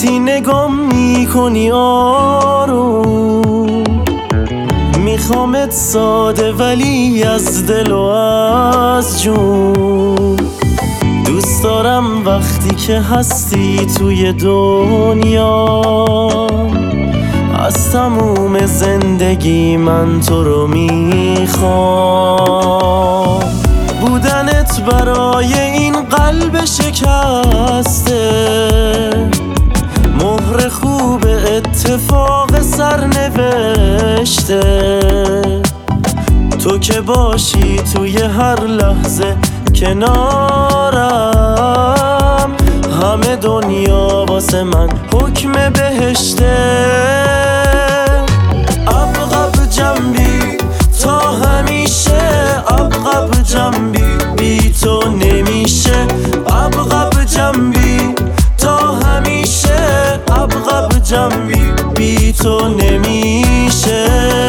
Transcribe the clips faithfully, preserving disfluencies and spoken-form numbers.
وقتی نگام میکنی آروم، میخوامت ساده ولی از دل و از جون. دوست دارم وقتی که هستی توی دنیا، از تموم زندگی من تو رو میخوام. بودنت برای این قلب شکسته مهر خوب اتفاق سرنوشته. تو که باشی توی هر لحظه کنارم، همه دنیا واسه من حکم بهشته. عقب جنبی تا همیشه، عقب جنبی بی تو نمیشه. عقب جنبی تا همیشه، عقب جنبی بی تو نمیشه.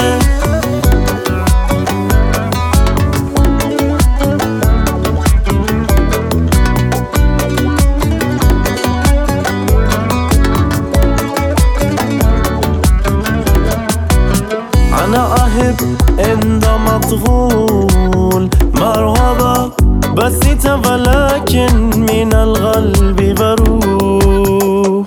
أنا أحب عندما تقول مرحبا، بسيطة ولكن من القلب بروح.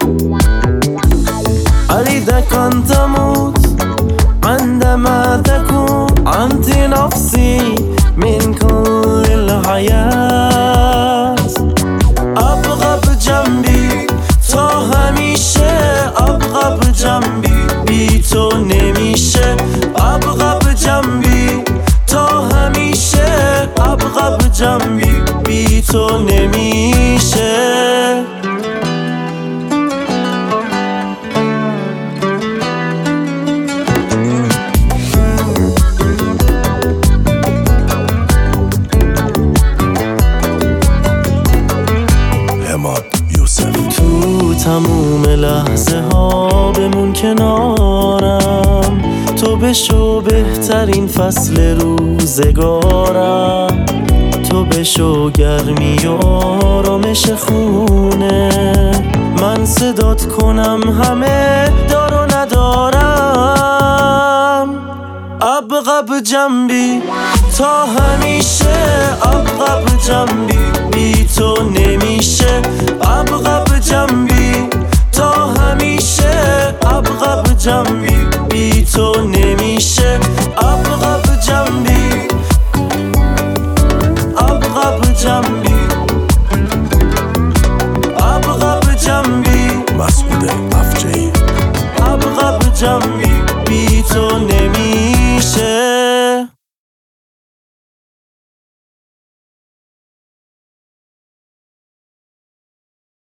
أريدك أن تموت عندما تكون أنت نفسي من كل الحياة. أبقى بجنبي تا همیشه، أبقى بجنبی بی تو نمیشه. أبقى بجنبی تا همیشه، أبقى بجنبی بی تو نمیشه. تو تموم لحظه ها بمون کنارم، تو بشو بهترین فصل روزگارم. تو بشو گرمی و آرامش خونه، من صدات کنم همه دار و ندارم. أبقى بجنبی تا همیشه، أبقى بجنبی بی تو نمیشه. أبقى بجنبی تا همیشه، أبقى بجنبی بی تو نمیشه. أبقى بجنبی، أبقى بجنبی، أبقى بجنبی. مسعود افجعی. أبقى بجنبی بی تو نمیشه.